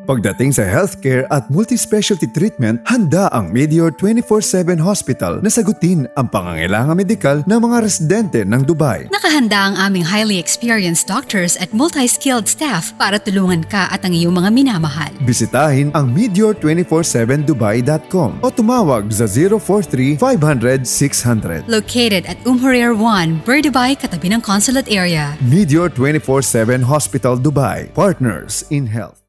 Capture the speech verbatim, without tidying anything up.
Pagdating sa healthcare at multi-specialty treatment, handa ang Medeor twenty-four seven Hospital na sagutin ang pangangailangan medikal ng mga residente ng Dubai. Nakahanda ang aming highly experienced doctors at multi-skilled staff para tulungan ka at ang iyong mga minamahal. Bisitahin ang medeor two four seven dubai dot com o tumawag sa zero four three, five hundred, six hundred. Located at Umhurir one, Bur-Dubai, katabi ng consulate area. Medeor two four seven Hospital Dubai. Partners in Health.